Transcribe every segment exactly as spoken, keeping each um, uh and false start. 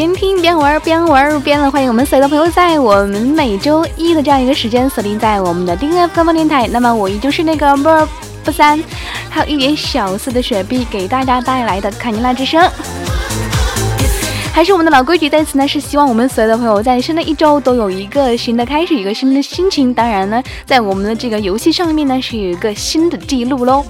边听边玩边玩边乐，欢迎我们所有的朋友在我们每周一的这样一个时间锁定在我们的 D F 官方电台。那么我依旧是那个不二不三，还有一点小色的雪碧给大家带来的卡尼拉之声。还是我们的老规矩，在此呢是希望我们所有的朋友在新的一周都有一个新的开始，一个新的心情。当然呢，在我们的这个游戏上面呢是有一个新的记录喽。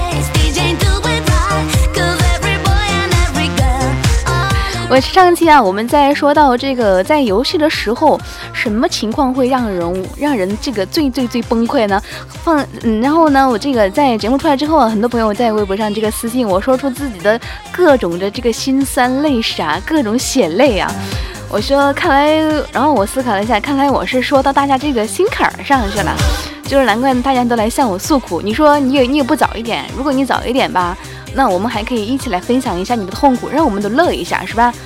我上期啊，我们在说到这个在游戏的时候，什么情况会让人让人这个最最最崩溃呢？放嗯，然后呢，我这个在节目出来之后啊，很多朋友在微博上这个私信我，说出自己的各种的这个辛酸泪史啊，各种血泪啊。我说看来，然后我思考了一下，看来我是说到大家这个心坎上去了，就是难怪大家都来向我诉苦。你说你也你也不早一点，如果你早一点吧，那我们还可以一起来分享一下你的痛苦，让我们都乐一下，是吧？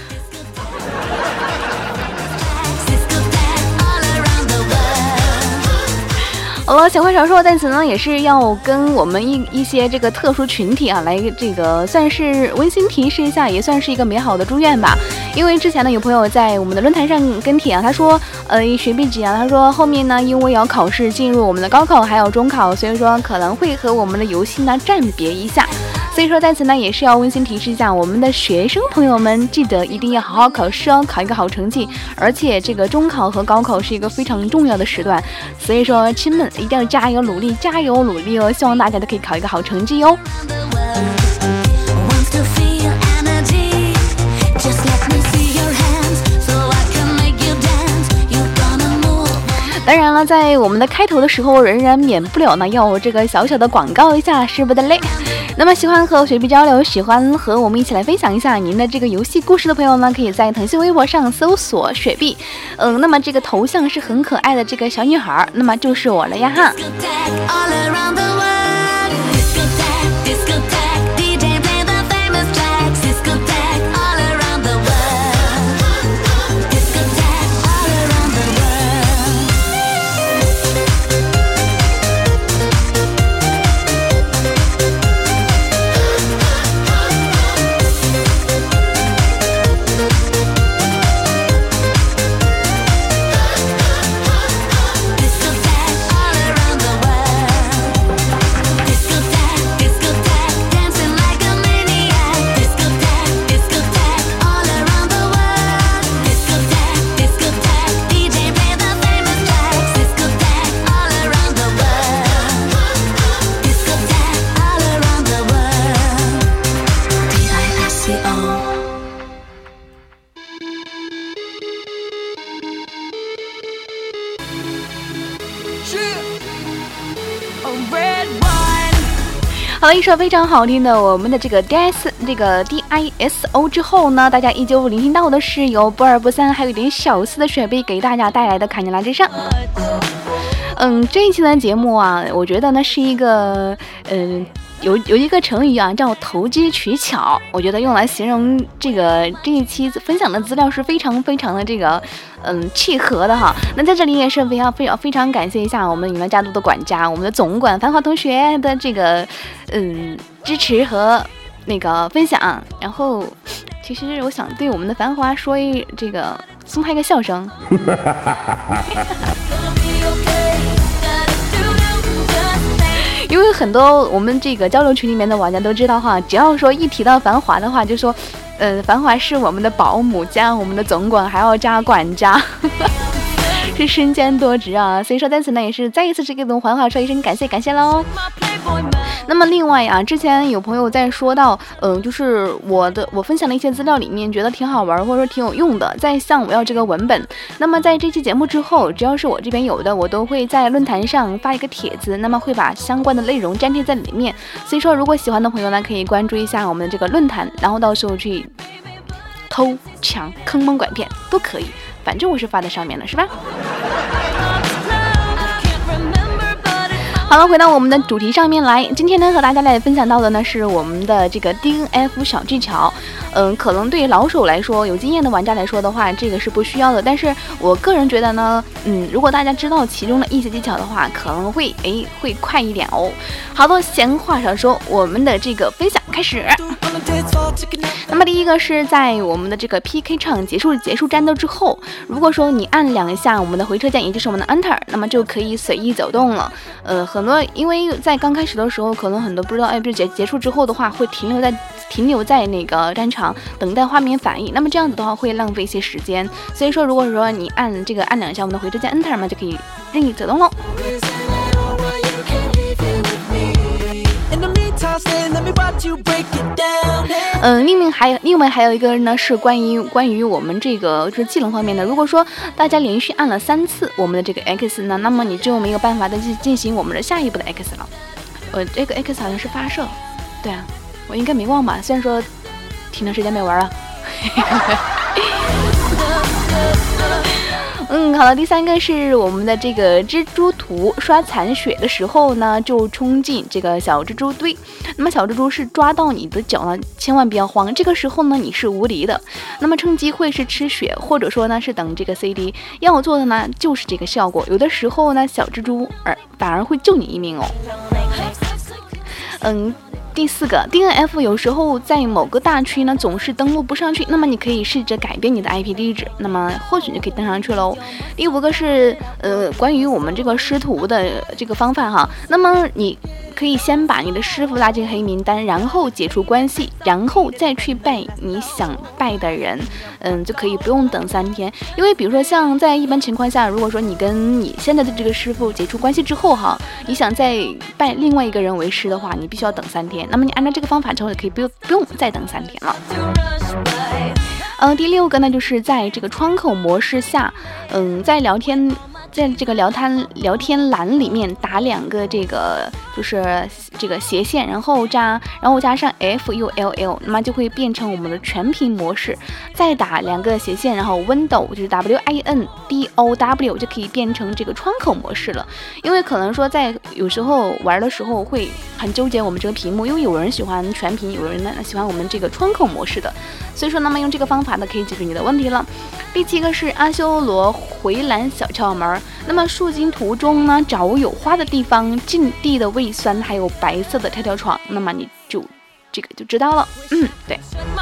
好了，小话少说，在此呢也是要跟我们一一些这个特殊群体啊，来这个算是温馨提示一下，也算是一个美好的祝愿吧。因为之前呢有朋友在我们的论坛上跟帖啊，他说呃学弟姐啊，他说后面呢因为要考试进入我们的高考还有中考，所以说可能会和我们的游戏呢暂别一下。所以说在此呢也是要温馨提示一下我们的学生朋友们，记得一定要好好考试哦，考一个好成绩。而且这个中考和高考是一个非常重要的时段，所以说亲们一定要加油努力，加油努力哦！希望大家都可以考一个好成绩哦。当然了，在我们的开头的时候，仍然免不了呢要这个小小的广告一下，是不得嘞。那么喜欢和雪碧交流，喜欢和我们一起来分享一下您的这个游戏故事的朋友呢，可以在腾讯微博上搜索雪碧，嗯，那么这个头像是很可爱的这个小女孩，那么就是我了呀哈。好了，一首非常好听的我们的这个 D S 这个 D I S O 之后呢，大家依旧聆听到的是由不二不三还有一点小丝的雪碧给大家带来的卡尼拉之声。嗯，这一期的节目啊，我觉得呢是一个嗯。有有一个成语啊，叫投机取巧，我觉得用来形容这个这一期分享的资料是非常非常的这个嗯契合的哈。那在这里也是非常非常非常感谢一下我们云南家族的管家，我们的总管繁华同学的这个嗯支持和那个分享。然后其实我想对我们的繁华说一这个送他一个笑声。因为很多我们这个交流群里面的玩家都知道哈，只要说一提到繁华的话，就说，呃，繁华是我们的保姆加我们的总管，还要加管家，是身兼多职啊。所以说在此呢，也是再一次是给我们繁华说一声感谢感谢喽。那么另外啊，之前有朋友在说到，嗯、呃，就是我的我分享的一些资料里面，觉得挺好玩或者说挺有用的，在向我要这个文本。那么在这期节目之后，只要是我这边有的，我都会在论坛上发一个帖子，那么会把相关的内容粘贴在里面。所以说，如果喜欢的朋友呢，可以关注一下我们的这个论坛，然后到时候去偷抢、坑蒙拐骗都可以，反正我是发在上面了，是吧？好了，回到我们的主题上面来。今天呢，和大家来分享到的呢是我们的这个 D N F 小技巧。嗯，可能对老手来说，有经验的玩家来说的话，这个是不需要的。但是我个人觉得呢，嗯，如果大家知道其中的一些技巧的话，可能会诶会快一点哦。好的，闲话少说，我们的这个分享开始。那么第一个是在我们的这个 P K 场结束结束战斗之后，如果说你按两下我们的回车键，也就是我们的 Enter， 那么就可以随意走动了。呃，很多因为在刚开始的时候，可能很多不知道，哎，不是结结束之后的话，会停留在停留在那个战场等待画面反应，那么这样子的话会浪费一些时间。所以说，如果说你按这个按两下我们的回车键 Enter 嘛，就可以任意走动喽。嗯、呃，另外还有另外还有一个呢是关于关于我们这个就是技能方面的。如果说大家连续按了三次我们的这个 X 呢，那么你就没有办法再去进行我们的下一步的 X 了。呃，这个 X 好像是发射，对啊，我应该没忘吧？虽然说挺长时间没玩了。嗯，好了，第三个是我们的这个蜘蛛图刷残血的时候呢，就冲进这个小蜘蛛堆。那么小蜘蛛是抓到你的脚呢，千万不要慌，这个时候呢你是无敌的。那么趁机会是吃血，或者说呢是等这个 C D。要做的呢就是这个效果，有的时候呢小蜘蛛而反而会救你一命哦。嗯。第四个 D N F 有时候在某个大区呢总是登录不上去，那么你可以试着改变你的 I P 地址，那么或许就可以登上去喽。第五个是呃关于我们这个师徒的这个方法哈，那么你可以先把你的师傅拉进黑名单，然后解除关系，然后再去拜你想拜的人，嗯，就可以不用等三天。因为比如说像在一般情况下，如果说你跟你现在的这个师傅解除关系之后哈，你想再拜另外一个人为师的话，你必须要等三天。那么你按照这个方法之后，就可以不用不用再等三天了。呃，第六个呢，就是在这个窗口模式下，嗯，在聊天。在这个聊天聊天栏里面打两个这个就是这个斜线，然后加然后加上 F U L L， 那么就会变成我们的全屏模式。再打两个斜线，然后 Window 就是 W I N D O W 就可以变成这个窗口模式了。因为可能说在有时候玩的时候会很纠结我们这个屏幕，因为有人喜欢全屏，有人呢喜欢我们这个窗口模式的，所以说那么用这个方法呢可以解决你的问题了。第七个是阿修罗回蓝小窍门。那么树精图中呢，找有花的地方，禁地的胃酸，还有白色的跳跳床，那么你就这个就知道了。嗯，对。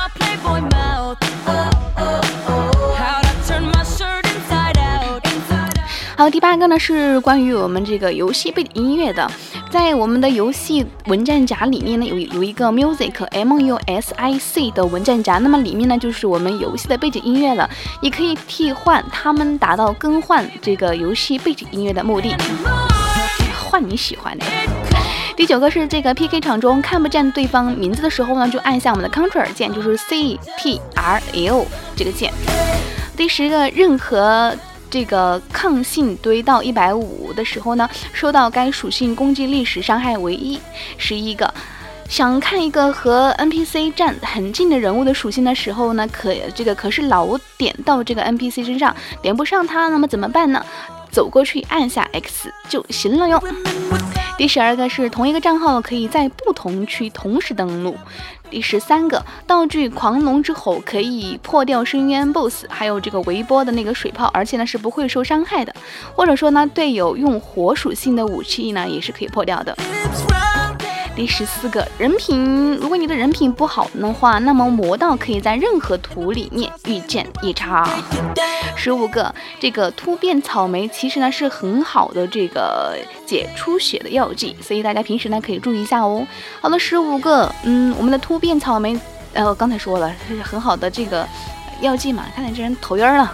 好，第八个呢是关于我们这个游戏背景音乐的，在我们的游戏文件夹里面呢有有一个 music M U S I C 的文件夹，那么里面呢就是我们游戏的背景音乐了，你可以替换它们，达到更换这个游戏背景音乐的目的，换你喜欢的。第九个是这个 P K 场中看不见对方名字的时候呢，就按下我们的 Ctrl 键，就是 C T R L 这个键。第十个，任何这个抗性堆到一百五的时候呢，受到该属性攻击力时伤害为一。十一个，想看一个和 N P C 站很近的人物的属性的时候呢，可这个可是老点到这个 N P C 身上，点不上它，那么怎么办呢？走过去按下 X 就行了哟。第十二个是同一个账号可以在不同区同时登录。第十三个，道具狂龙之吼可以破掉深渊 B O S S， 还有这个微波的那个水炮，而且呢是不会受伤害的。或者说呢，队友用火属性的武器呢也是可以破掉的。第十四个，人品，如果你的人品不好的话，那么魔道可以在任何图里面遇见夜叉。十五个，这个突变草莓其实呢是很好的这个解出血的药剂，所以大家平时呢可以注意一下哦。好了，十五个，嗯，我们的突变草莓，呃，刚才说了是很好的这个药剂嘛，看见这人头晕了。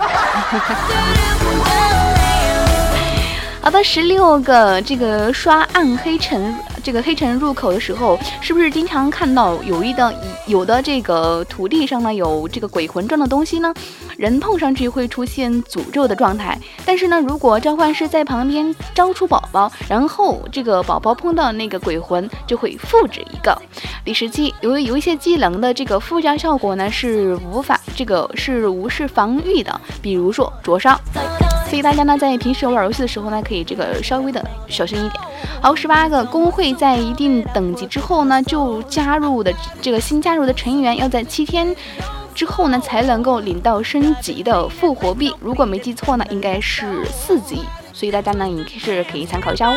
好的，十六个，这个刷暗黑城这个黑城入口的时候，是不是经常看到有一的有的这个土地上呢有这个鬼魂状的东西呢？人碰上去会出现诅咒的状态，但是呢，如果召唤师在旁边招出宝宝，然后这个宝宝碰到那个鬼魂就会复制一个。第十七，有有一些技能的这个附加效果呢是无法这个是无视防御的，比如说灼伤。所以大家呢在平时玩游戏的时候呢，可以这个稍微的小心一点。好，十八个，工会在一定等级之后呢，就加入的这个新加入的成员要在七天之后呢才能够领到升级的复活币，如果没记错呢应该是四级，所以大家呢也是可以参考一下哦。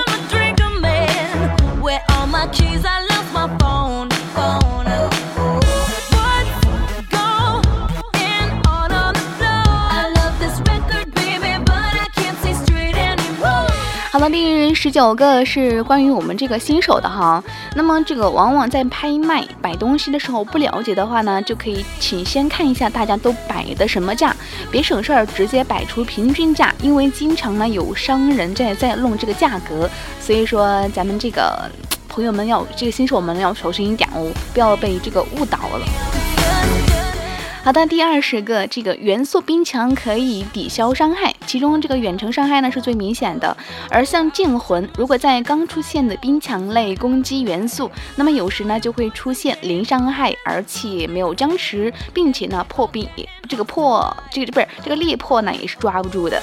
了，第十九个是关于我们这个新手的哈。那么这个往往在拍卖摆东西的时候不了解的话呢，就可以请先看一下大家都摆的什么价，别省事儿直接摆出平均价，因为经常呢有商人在在弄这个价格，所以说咱们这个朋友们要这个新手们要小心一点哦，不要被这个误导了。好的，第二十个，这个元素冰墙可以抵消伤害，其中这个远程伤害呢是最明显的。而像剑魂，如果在刚出现的冰墙类攻击元素，那么有时呢就会出现零伤害，而且没有僵持，并且呢破冰这个破这个不是这个裂破呢也是抓不住的。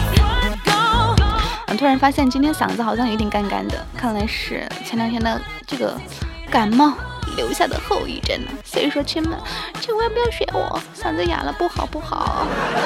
嗯，突然发现今天嗓子好像有点干干的，看来是前两天的这个感冒留下的后遗症呢，所以说亲们千万不要学我，嗓子哑了不好不好。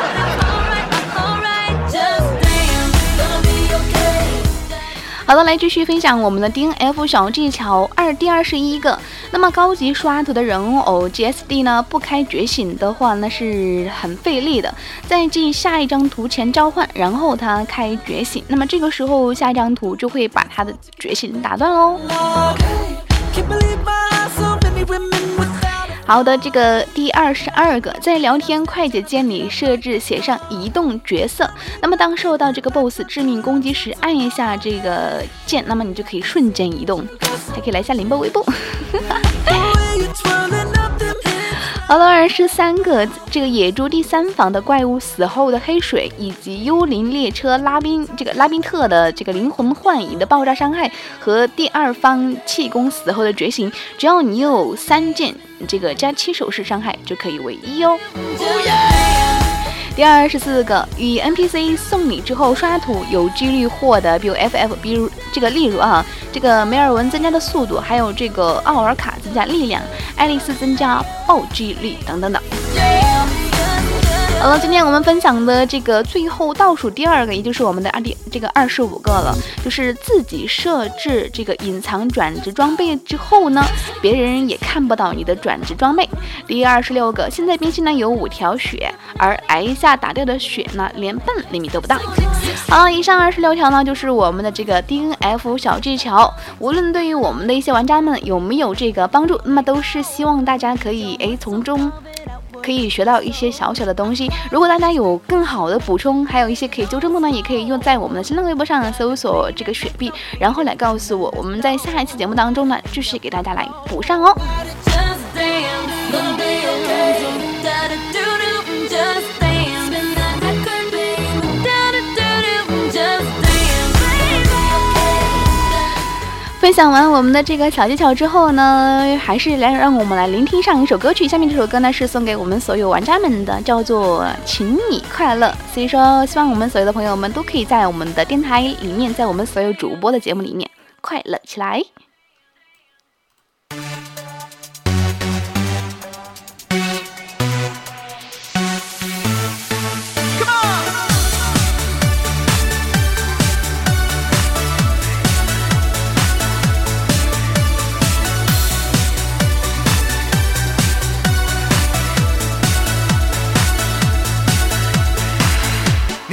好的，来继续分享我们的 D N F 小技巧二第二十一个。那么高级刷图的人偶 G S D 呢，不开觉醒的话那是很费力的，在继下一张图前召唤，然后它开觉醒，那么这个时候下一张图就会把它的觉醒打断喽。好的，这个第二十二个，在聊天快捷键里设置写上移动角色，那么当受到这个 B O S S 致命攻击时，按一下这个键，那么你就可以瞬间移动，还可以来一下凌波微步。好了，二十三个，这个野猪第三房的怪物死后的黑水，以及幽灵列车拉宾这个拉宾特的这个灵魂幻影的爆炸伤害，和第二方气功死后的觉醒，只要你有三件这个加七手势伤害就可以为一哦。第二十四个，与 N P C 送礼之后刷图有几率获得，比如 F F， 比如这个例如啊，这个梅尔文增加的速度，还有这个奥尔卡增加力量，爱丽丝增加暴击力等等等。好了，今天我们分享的这个最后倒数第二个，也就是我们的二第这个二十五个了，就是自己设置这个隐藏转职装备之后呢，别人也看不到你的转职装备。第二十六个，现在冰心呢有五条血，而挨一下打掉的血呢连半厘米都不到。好，以上二十六条呢就是我们的这个 D N F 小技巧，无论对于我们的一些玩家们有没有这个帮助，那么都是希望大家可以哎从中可以学到一些小小的东西。如果大家有更好的补充，还有一些可以纠正的呢，也可以用在我们的新浪微博上搜索这个雪碧，然后来告诉我，我们在下一期节目当中呢继续给大家来补上哦。分享完我们的这个小技巧之后呢，还是来让我们来聆听上一首歌曲。下面这首歌呢是送给我们所有玩家们的，叫做请你快乐。所以说希望我们所有的朋友们都可以在我们的电台里面，在我们所有主播的节目里面快乐起来。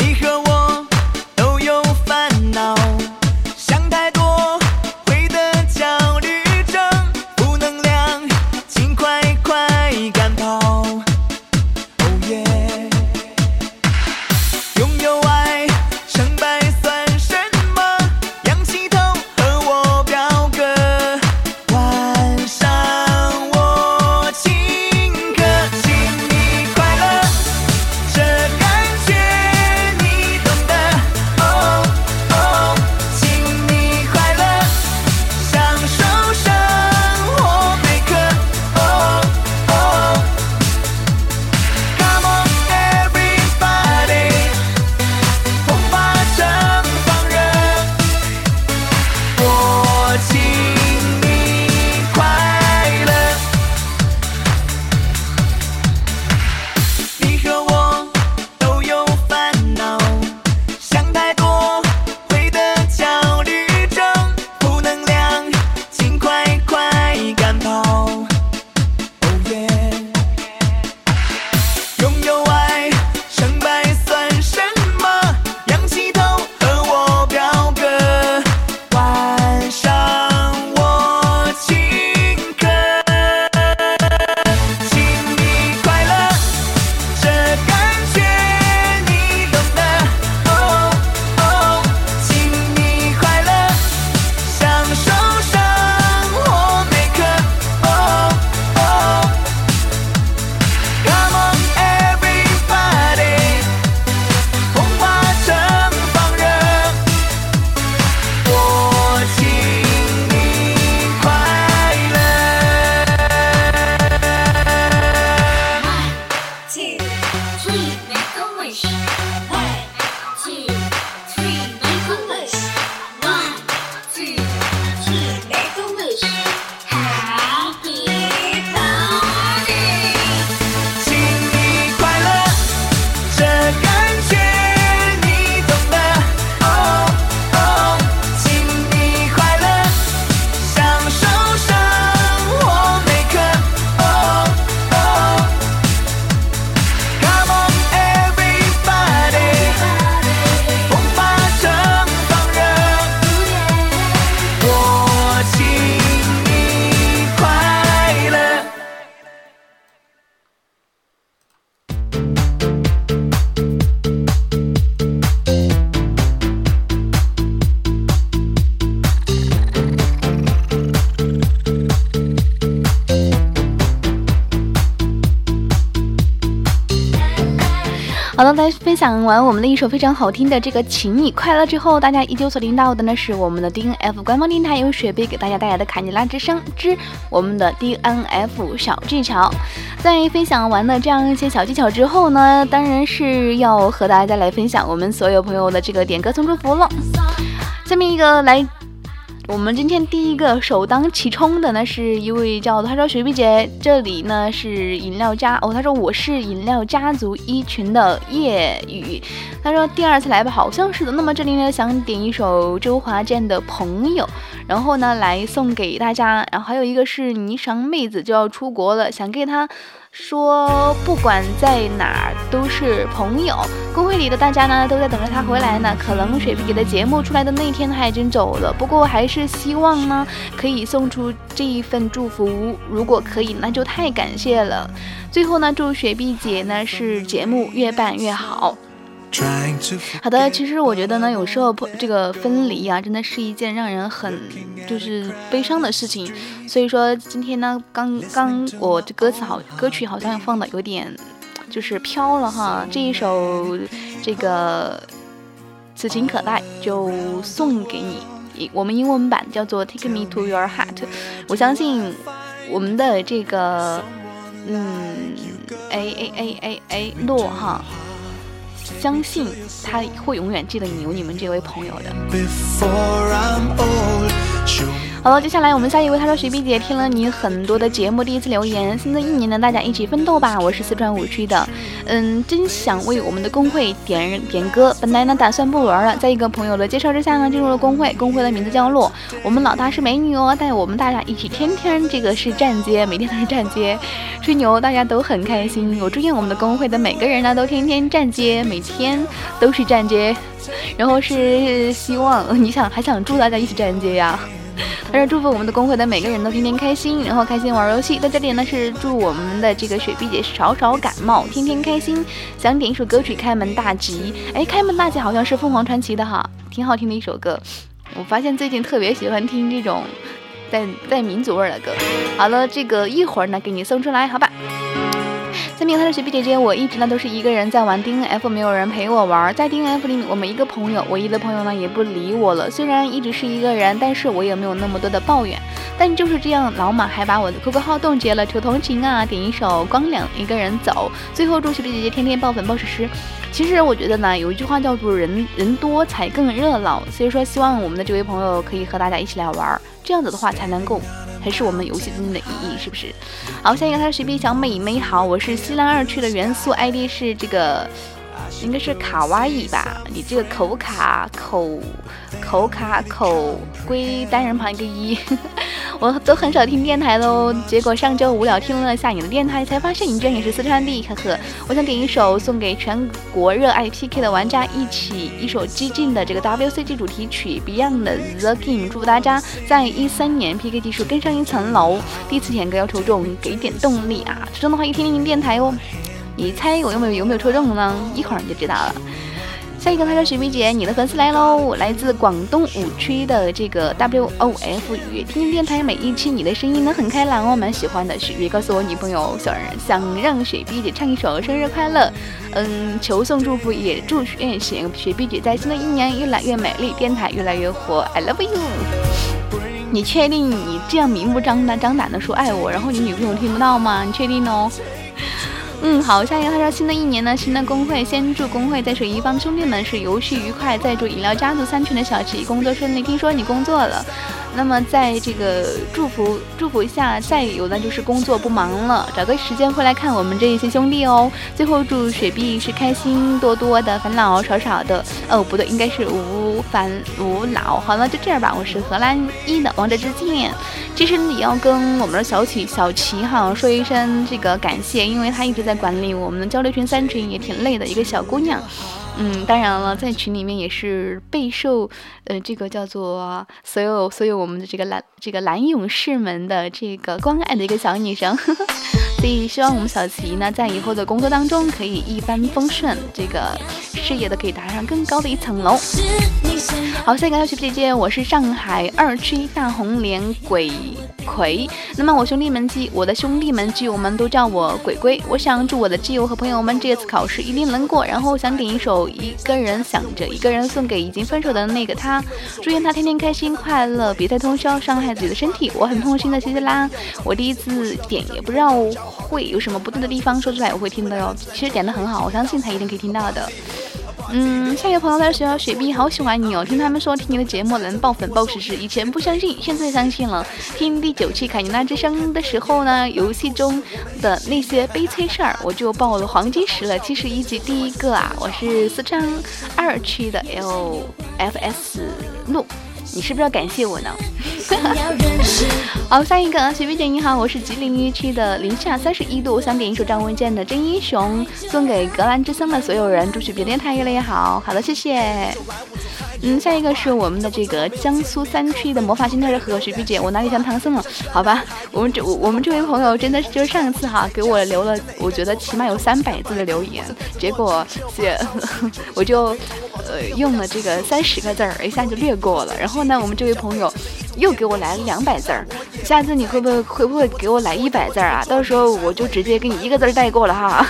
想太多，回得好了，在分享完我们的一首非常好听的这个请你快乐之后，大家依旧所听到的呢是我们的 D N F 官方电台由雪碧给大家带来的卡尼拉之声之我们的 D N F 小技巧。在分享完了这样一些小技巧之后呢，当然是要和大家来分享我们所有朋友的这个点歌送祝福了。下面一个来，我们今天第一个首当其冲的呢是一位叫他说雪碧姐，这里呢是饮料家哦，他说我是饮料家族一群的叶雨，他说第二次来吧，好像是的。那么这里呢想点一首周华健的朋友，然后呢来送给大家。然后还有一个是霓裳妹子就要出国了，想给他说不管在哪儿都是朋友，公会里的大家呢都在等着他回来呢，可能水碧姐的节目出来的那天他已经走了，不过还是希望呢可以送出这一份祝福，如果可以那就太感谢了。最后呢祝雪碧姐呢是节目越办越好。好的，其实我觉得呢，有时候这个分离啊，真的是一件让人很就是悲伤的事情。所以说今天呢，刚刚我这歌词好，歌曲好像放的有点就是飘了哈。这一首这个此情可待就送给你，我们英文版叫做 Take Me to Your Heart。我相信我们的这个嗯 A A A A A 洛哈。相信他会永远记得你，有你们这位朋友的。好了，接下来我们下一位，他说雪碧姐听了你很多的节目，第一次留言，新的一年呢大家一起奋斗吧，我是四川五区的，嗯，真想为我们的工会点点歌，本来呢打算不玩了，在一个朋友的介绍之下呢进入了工会，工会的名字叫洛，我们老大是美女哦，带我们大家一起天天这个是站街，每天都是站街吹牛，大家都很开心，我祝愿我们的工会的每个人呢都天天站街，每天都是站街，然后是希望你想还想祝大家一起站街呀，他说祝福我们的工会的每个人都天天开心，然后开心玩游戏。在这里呢是祝我们的这个雪碧姐少少感冒，天天开心。想点一首歌曲《开门大吉》，哎，《开门大吉》好像是凤凰传奇的哈，挺好听的一首歌。我发现最近特别喜欢听这种带带民族味的歌。好了，这个一会儿呢给你送出来，好吧？下面他的雪碧姐姐，我一直呢都是一个人在玩 D N F， 没有人陪我玩。在 D N F 里，我们一个朋友，唯一的朋友呢也不理我了。虽然一直是一个人，但是我也没有那么多的抱怨。但就是这样，老马还把我的 Q Q 号冻结了，求同情啊！点一首《光良一个人走》。最后祝雪碧姐姐天天爆粉爆实施。其实我觉得呢，有一句话叫做人人多才更热闹，所以说希望我们的这位朋友可以和大家一起来玩，这样子的话才能够。还是我们游戏真正的意义，是不是？好，下一个他是雪碧小美美好，我是西南二区的元素 I D 是这个应该是卡哇伊吧？你这个口卡口口卡口归单人旁一个一，我都很少听电台喽。结果上周无聊听了下你的电台，才发现你居然也是四川的，呵呵。我想点一首送给全国热爱 P K 的玩家，一起一首激进的这个 W C G 主题曲 Beyond 的 The Game， 祝福大家在一三年 P K 技术更上一层楼。第一次点歌要抽中，给点动力啊！抽中的话一听听电台哦。你猜我有没有有没有抽中呢？一会儿你就知道了。下一个他说雪碧姐，你的粉丝来喽，来自广东五区的这个 W O F 语，听电台每一期你的声音呢很开朗哦，蛮喜欢的。雪碧告诉我女朋友小人想让雪碧姐唱一首生日快乐，嗯，求送祝福，也祝愿雪碧姐在新的一年越来越美丽，电台越来越火。I love you。你确定你这样明目张胆张胆的说爱我，然后你女朋友听不到吗？你确定哦？嗯，好，下一个他说新的一年呢，新的工会，先祝工会在水一方兄弟们是游戏愉快，再祝饮料家族三群的小齐工作顺利。听说你工作了，那么在这个祝福祝福一下，再有的就是工作不忙了，找个时间回来看我们这一些兄弟哦。最后祝雪碧是开心多多的，烦恼少少的，哦不对，应该是无烦无恼。好了，就这样吧，我是荷兰一的王者之剑。其实你要跟我们的小齐小齐哈说一声这个感谢，因为他一直在管理我们的交流群三群，也挺累的一个小姑娘。嗯，当然了，在群里面也是备受呃这个叫做所有所有我们的这个蓝这个蓝勇士们的这个关爱的一个小女生。呵呵，所以希望我们小齐呢在以后的工作当中可以一帆风顺，这个事业的可以达上更高的一层楼。是你好，下一个要学姐姐，我是上海二区大红莲鬼葵。那么我兄弟们基，我的兄弟们基友们都叫我鬼鬼。我想祝我的基友和朋友们这次考试一定能过，然后想点一首一个人想着一个人送给已经分手的那个他，祝愿他天天开心快乐，别再通宵伤害自己的身体。我很痛心的，谢谢啦。我第一次点也不知道会有什么不对的地方，说出来我会听的哟。其实点的很好，我相信他一定可以听到的。嗯，下一个朋友他说雪碧好喜欢你哦，听他们说听你的节目能爆粉爆实时，以前不相信，现在相信了。听第九期凯妮娜之声的时候呢，游戏中的那些悲催事儿，我就爆了黄金石了，七十一集第一个啊，我是四川二区的 L F S 路。你是不是要感谢我呢？好，下一个雪碧姐你好，我是吉林一区的零下三十一度，我想点一首张卫健的《真英雄》，送给格兰之声的所有人，祝雪碧电台越来越好。好的，谢谢。嗯，下一个是我们的这个江苏三区的魔法心特的和雪碧姐，我哪里像唐僧了？好吧，我们这我们这位朋友真的是就是上次哈给我留了，我觉得起码有三百字的留言，结果写我就呃用了这个三十个字儿，一下就略过了。然后呢，我们这位朋友又给我来了两百字儿，下次你会不会会不会给我来一百字儿啊？到时候我就直接给你一个字带过了哈。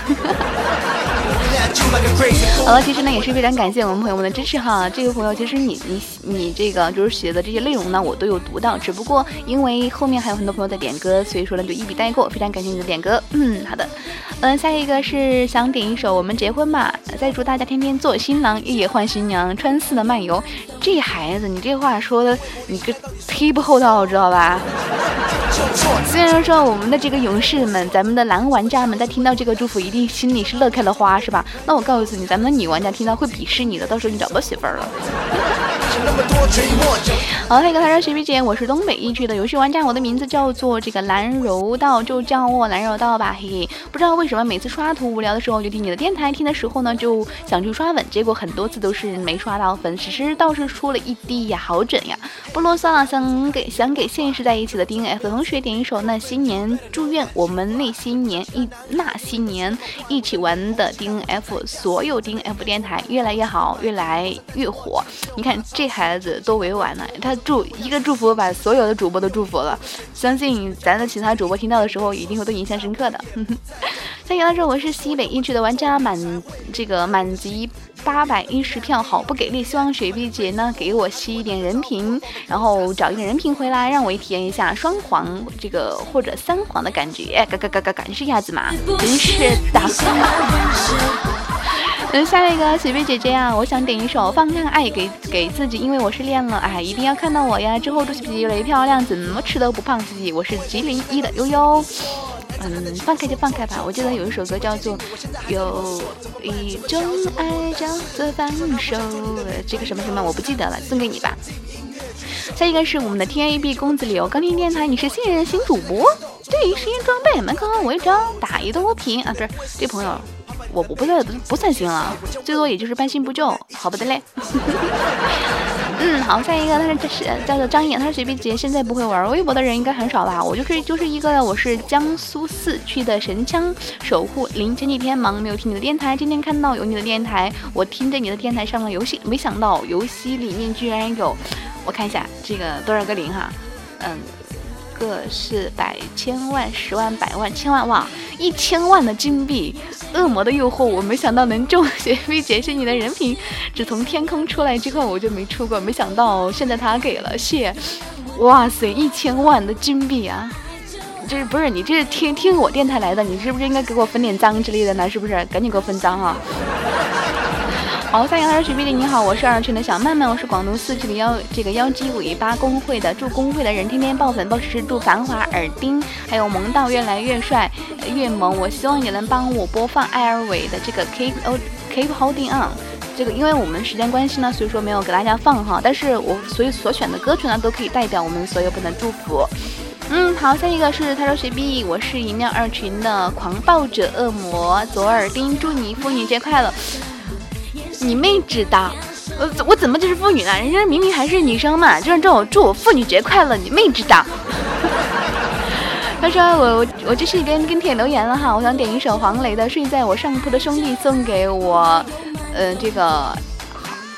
好了，其实呢也是非常感谢我们朋友们的支持哈。这个朋友其实你你你这个就是写的这些内容呢，我都有读到，只不过因为后面还有很多朋友在点歌，所以说呢就一笔带过。非常感谢你的点歌。嗯，好的。嗯，下一个是想点一首《我们结婚吧》，再祝大家天天做新郎，夜夜换新娘，穿丝的漫游。这孩子，你这话说的，你个忒不厚道，知道吧？虽然说我们的这个勇士们，咱们的男玩家们在听到这个祝福，一定心里是乐开了花，是吧？那我告诉你，咱们的女玩家听到会鄙视你的，到时候你找不到媳妇儿了。好，那个他说雪碧姐，我是东北一区的游戏玩家，我的名字叫做这个蓝柔道，就叫我蓝柔道吧，嘿嘿。不知道为什么每次刷图无聊的时候就听你的电台，听的时候呢就想去刷粉，结果很多次都是没刷到粉，只是倒是出了一滴呀，好准呀！不啰嗦了，想给想给现实在一起的 D N F 的同学点一首那些年，祝愿我们那些年一那些年一起玩的 D N F 所有 D N F 电台越来越好，越来越火。你看这孩子多委婉呢，他祝一个祝福把所有的主播都祝福了，相信咱的其他主播听到的时候一定会都印象深刻的。再有的时候我是西北一区的玩家，满这个满级八百一十票，好不给力，希望雪碧姐呢给我吸一点人品，然后找一点人品回来，让我体验一下双黄这个或者三黄的感觉。嘎嘎嘎嘎嘎，你是鸭子吗？真是的。嗯，下一个雪碧姐姐啊，我想点一首《放开爱给给自己》，因为我失恋了，哎，一定要看到我呀！之后祝雪碧越来越漂亮，怎么吃都不胖，自己我是吉林一的悠悠。嗯，放开就放开吧。我记得有一首歌叫做《有一种爱叫做放手》，这个什么什么我不记得了，送给你吧。下一个是我们的 T A B 公子流，刚听电台，你是新人新主播，对，实验装备门口违章打一多平啊，不是这朋友。我不不算不算新了，最多也就是半新不旧，好不得嘞。嗯，好，下一个他是这是叫做张颖，他是雪碧姐，现在不会玩微博的人应该很少吧？我就是就是一个我是江苏四区的神枪守护灵，前几天忙没有听你的电台，今天看到有你的电台，我听着你的电台上了游戏，没想到游戏里面居然有，我看一下这个多少个零哈，嗯。个是百千万十万百万千万哇，一千万的金币，恶魔的诱惑，我没想到能中。雪碧姐是你的人品，只从天空出来之后我就没出过，没想到现在他给了，谢，哇塞，一千万的金币啊！这是不是你这是听听我电台来的？你是不是应该给我分点赃之类的呢？是不是？赶紧给我分赃啊！好，三阳二雪碧姐你好，我是二群的小曼曼，我是广东四区的幺这个幺 G 尾巴工会的，祝工会的人天天爆粉爆实时，祝繁华耳钉还有萌到越来越帅越萌，我希望也能帮我播放艾尔韦的这个 Keep Keep Holding On。这个因为我们时间关系呢，所以说没有给大家放哈，但是我所以所选的歌曲呢，都可以代表我们所有朋友的祝福。嗯，好，下一个是他说雪碧，我是银亮二群的狂暴者恶魔左耳钉，祝你妇女节快乐。你妹知道，我我怎么就是妇女呢？人家明明还是女生嘛，就是这种祝我妇女节快乐，你妹知道。他说我我我这是跟跟帖留言了哈，我想点一首黄磊的《睡在我上铺的兄弟》，送给我，呃这个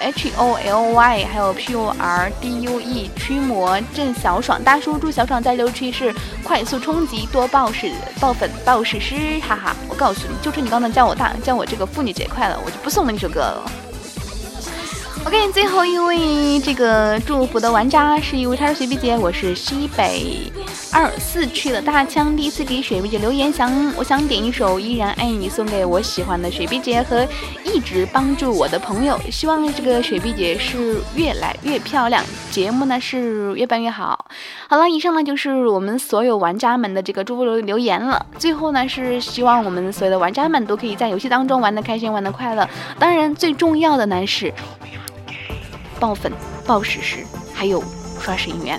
H O L Y， 还有 P U R D U E， 驱魔郑小爽大叔，祝小爽在六区是快速冲击多爆屎爆粉爆屎师，哈哈！我告诉你，就是你刚才叫我大叫我这个妇女节快乐，我就不送了你首歌了。OK， 最后一位这个祝福的玩家是一位他是水碧姐，我是西北二四区的大枪，第一次给水碧姐留言，想我想点一首《依然爱你》送给我喜欢的水碧姐和一直帮助我的朋友，希望这个水碧姐是越来越漂亮，节目呢是越办越好。好了，以上呢就是我们所有玩家们的这个祝福留言了。最后呢是希望我们所有的玩家们都可以在游戏当中玩得开心，玩得快乐。当然最重要的呢是爆粉、爆史诗，还有刷十亿元。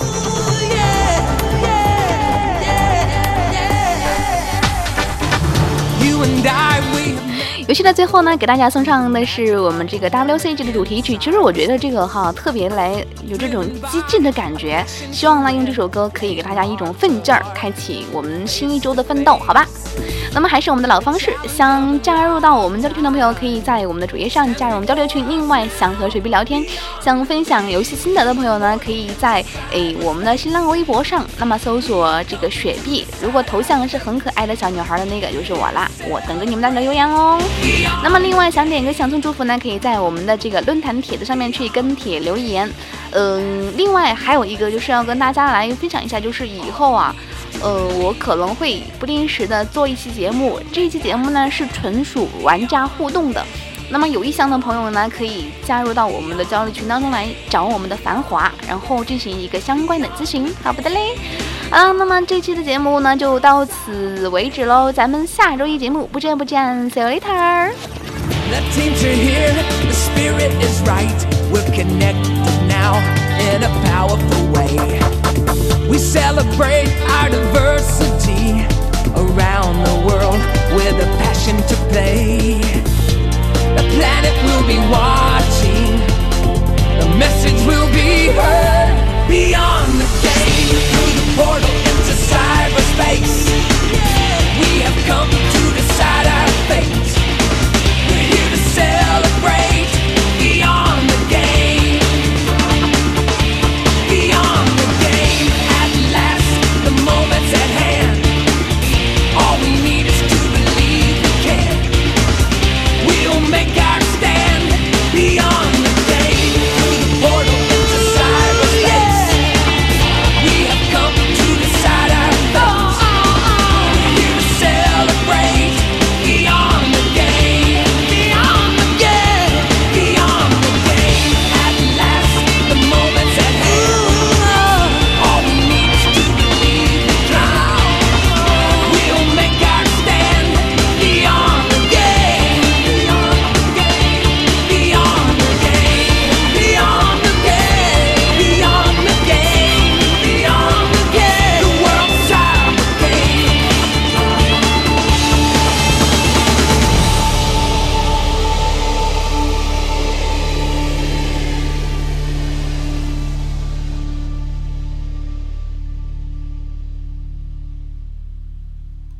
游戏的最后呢，给大家送上的是我们这个 W C G 的主题曲。其实我觉得这个哈特别来有这种激进的感觉，希望呢用这首歌可以给大家一种奋劲儿，开启我们新一周的奋斗，好吧？那么还是我们的老方式，想加入到我们交流群的朋友，可以在我们的主页上加入我们交流群。另外，想和水碧聊天，想分享游戏心得的朋友呢，可以在诶我们的新浪微博上，那么搜索这个雪碧，如果头像是很可爱的小女孩的那个就是我啦，我等着你们的留言哦。那么另外想点一个想送祝福呢，可以在我们的这个论坛帖子上面去跟帖留言。嗯，另外还有一个就是要跟大家来分享一下，就是以后啊。呃，我可能会不定时的做一期节目，这一期节目呢是纯属玩家互动的。那么有意向的朋友呢，可以加入到我们的交流群当中来找我们的繁华，然后进行一个相关的咨询，好不得嘞。好了，那么这期的节目呢就到此为止喽，咱们下周一节目不见不见 ，see you later。The teams are here, the spirit is right. We're connected now in a powerful way. We celebrate our diversity around